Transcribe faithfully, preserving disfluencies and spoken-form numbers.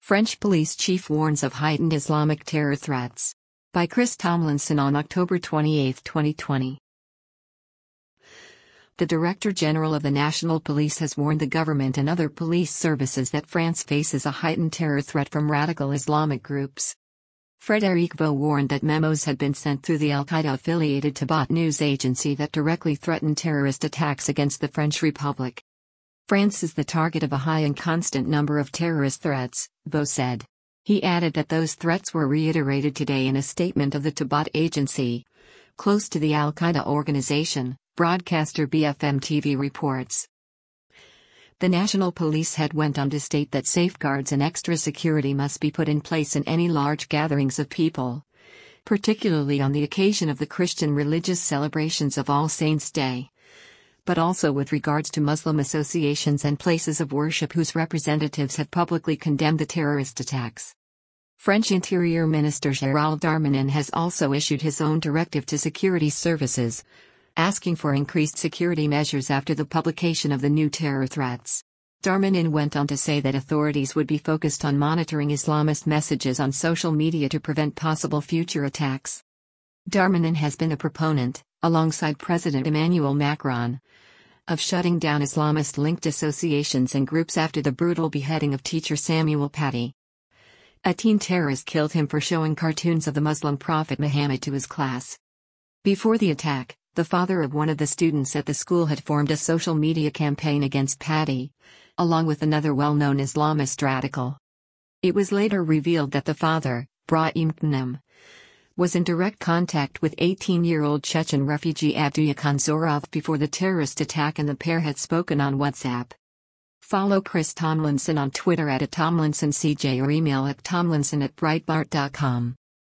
French police chief warns of heightened Islamic terror threats. By Chris Tomlinson on October twenty-eighth, twenty twenty. The Director General of the National Police has warned the government and other police services that France faces a heightened terror threat from radical Islamic groups. Frédéric Veaux warned that memos had been sent through the Al-Qaeda-affiliated Tabat news agency that directly threatened terrorist attacks against the French Republic. France is the target of a high and constant number of terrorist threats, Veaux said. He added that those threats were reiterated today in a statement of the Tabat agency, close to the Al-Qaeda organization, broadcaster B F M T V reports. The National Police head went on to state that safeguards and extra security must be put in place in any large gatherings of people, particularly on the occasion of the Christian religious celebrations of All Saints' Day, but also with regards to Muslim associations and places of worship whose representatives have publicly condemned the terrorist attacks. French Interior Minister Gérald Darmanin has also issued his own directive to security services, asking for increased security measures after the publication of the new terror threats. Darmanin went on to say that authorities would be focused on monitoring Islamist messages on social media to prevent possible future attacks. Darmanin has been a proponent, alongside President Emmanuel Macron, of shutting down Islamist-linked associations and groups after the brutal beheading of teacher Samuel Paty. A teen terrorist killed him for showing cartoons of the Muslim prophet Muhammad to his class. Before the attack, the father of one of the students at the school had formed a social media campaign against Paty, along with another well-known Islamist radical. It was later revealed that the father, Brahim Knem, was in direct contact with eighteen-year-old Chechen refugee Abdulyakan Zorov before the terrorist attack, and the pair had spoken on WhatsApp. Follow Chris Tomlinson on Twitter at Tomlinson C J or email at tomlinson at breitbart dot com.